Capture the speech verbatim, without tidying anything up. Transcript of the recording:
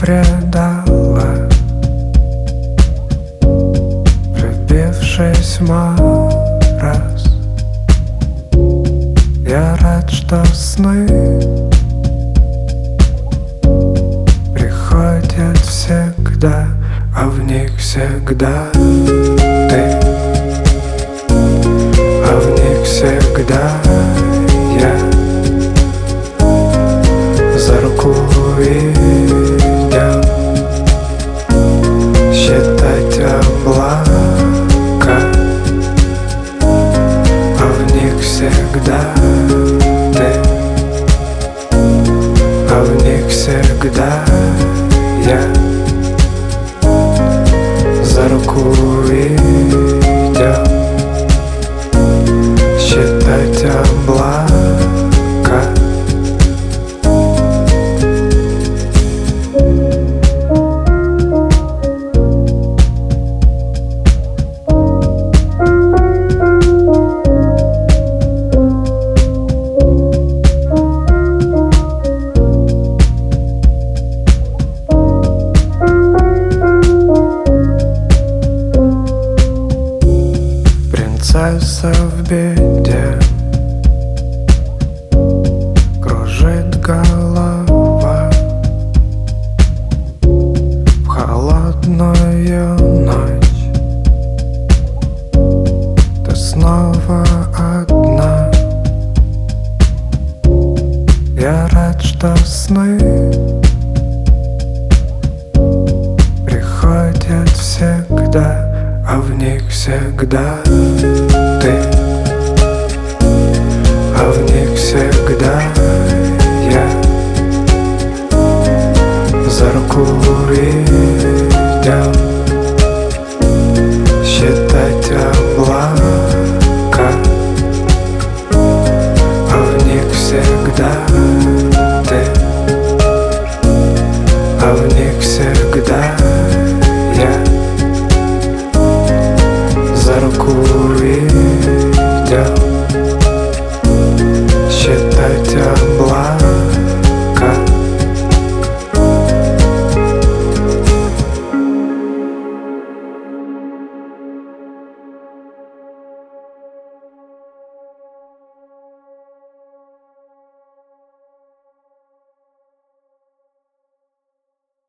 предала, влюбившись в раз. Я рад, что сны приходят всегда, а в них всегда ты, а в них всегда я. За руку идем считать облака, а в них всегда ты, а в них всегда я. За руку идем считать облака. Принцесса в беде, кружит голова в холодную ночь. Ты снова одна. Я рад, что сны приходят всегда, а в них всегда ты, а в них всегда я. За руку